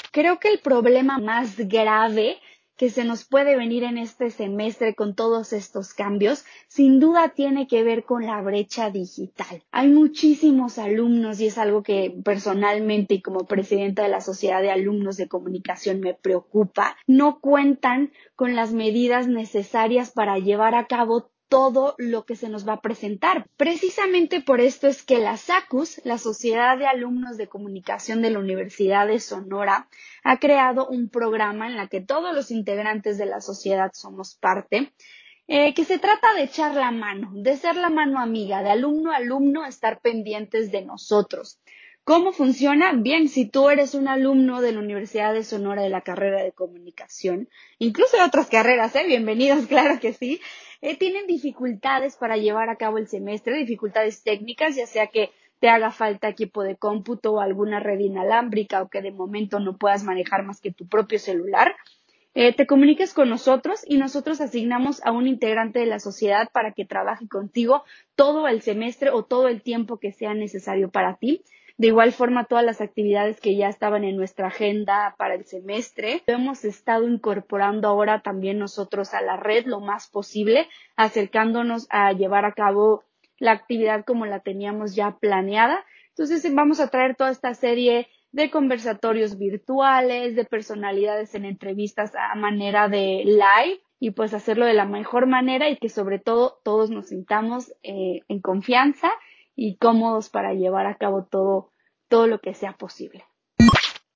Creo que el problema más grave que se nos puede venir en este semestre con todos estos cambios, sin duda tiene que ver con la brecha digital. Hay muchísimos alumnos y es algo que personalmente y como presidenta de la Sociedad de Alumnos de Comunicación me preocupa. No cuentan con las medidas necesarias para llevar a cabo todo lo que se nos va a presentar. Precisamente por esto es que la SACUS, la Sociedad de Alumnos de Comunicación de la Universidad de Sonora, ha creado un programa en el que todos los integrantes de la sociedad somos parte, que se trata de echar la mano, de ser la mano amiga, de alumno a alumno, estar pendientes de nosotros. ¿Cómo funciona? Bien, si tú eres un alumno de la Universidad de Sonora de la carrera de comunicación, incluso de otras carreras, bienvenidos, claro que sí, tienen dificultades para llevar a cabo el semestre, dificultades técnicas, ya sea que te haga falta equipo de cómputo o alguna red inalámbrica o que de momento no puedas manejar más que tu propio celular, te comuniques con nosotros y nosotros asignamos a un integrante de la sociedad para que trabaje contigo todo el semestre o todo el tiempo que sea necesario para ti. De igual forma, todas las actividades que ya estaban en nuestra agenda para el semestre, lo hemos estado incorporando ahora también nosotros a la red lo más posible, acercándonos a llevar a cabo la actividad como la teníamos ya planeada. Entonces, vamos a traer toda esta serie de conversatorios virtuales, de personalidades en entrevistas a manera de live y pues hacerlo de la mejor manera y que sobre todo todos nos sintamos en confianza y cómodos para llevar a cabo todo lo que sea posible.